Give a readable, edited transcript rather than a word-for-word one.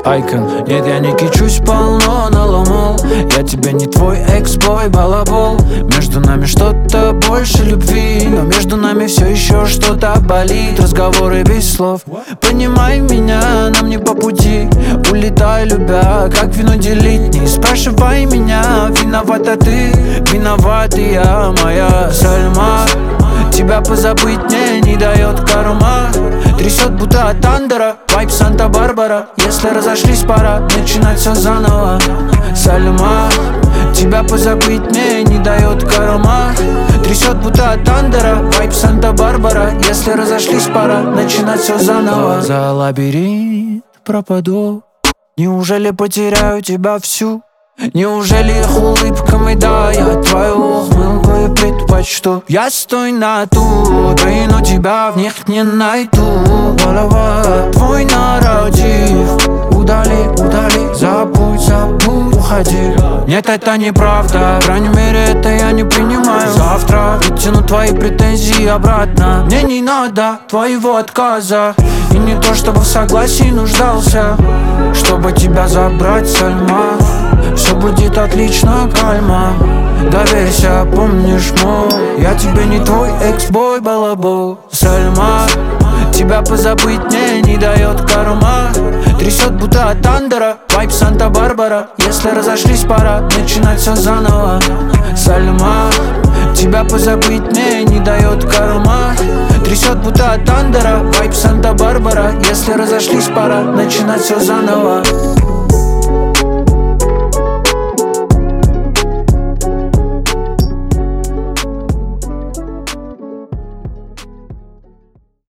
Айкон. Нет, я не кичусь, полно наломал. Я тебе не твой экс-бой, балабол. Между нами что-то больше любви, но между нами все еще что-то болит. Разговоры без слов, понимай меня, нам не по пути. Улетай, любя, как вино делить. Не спрашивай меня, виновата ты, виноват и я, моя Сальма. Тебя позабыть мне не дает карма. Трясет будто от Андера, вайб Санта-Барбара. Если разошлись, пора начинать все заново. Сальма, тебя позабыть мне не дает карма. Трясет будто от Андера, вайб Санта-Барбара. Если разошлись, пора начинать все заново. За лабиринт пропаду. Неужели потеряю тебя всю? Неужели их улыбками, да, я твою ухмылку и предпочту? Я стой на ту, но тебя в них не найду. Голова, твой нарратив, удали, удали, забудь, забудь, уходи. Нет, это неправда, по крайней мере, это я не принимаю. Завтра вытяну твои претензии обратно. Мне не надо твоего отказа, и не то, чтобы в согласии нуждался, чтобы тебя забрать, Сальма. Все будет отлично, кальма. Доверься, помнишь, мол, я тебе не твой экс-бой, балабол. Сальма, тебя позабыть мне не дает карма. Трясет будто от Андера, вайб Санта-Барбара. Если разошлись, пора начинать все заново. Сальма, тебя позабыть мне не дает карма. Трясет будто от Андера, вайб Санта-Барбара. Если разошлись, пора начинать все заново.